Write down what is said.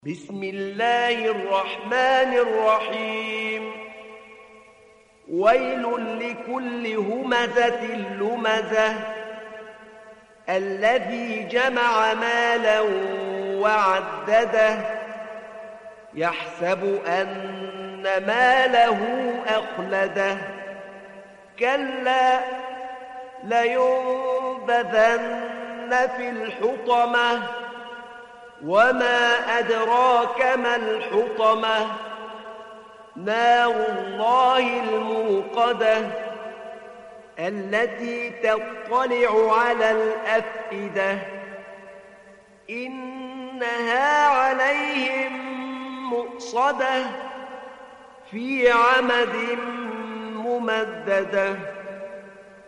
بسم الله الرحمن الرحيم ويل لكل همزة لمزة الذي جمع مالا وعدده يحسب أن ماله أخلده كلا لينبذن في الحطمة وما أدراك ما الحطمة نار الله الموقدة التي تطلع على الأفئدة إنها عليهم مؤصدة في عمد ممددة.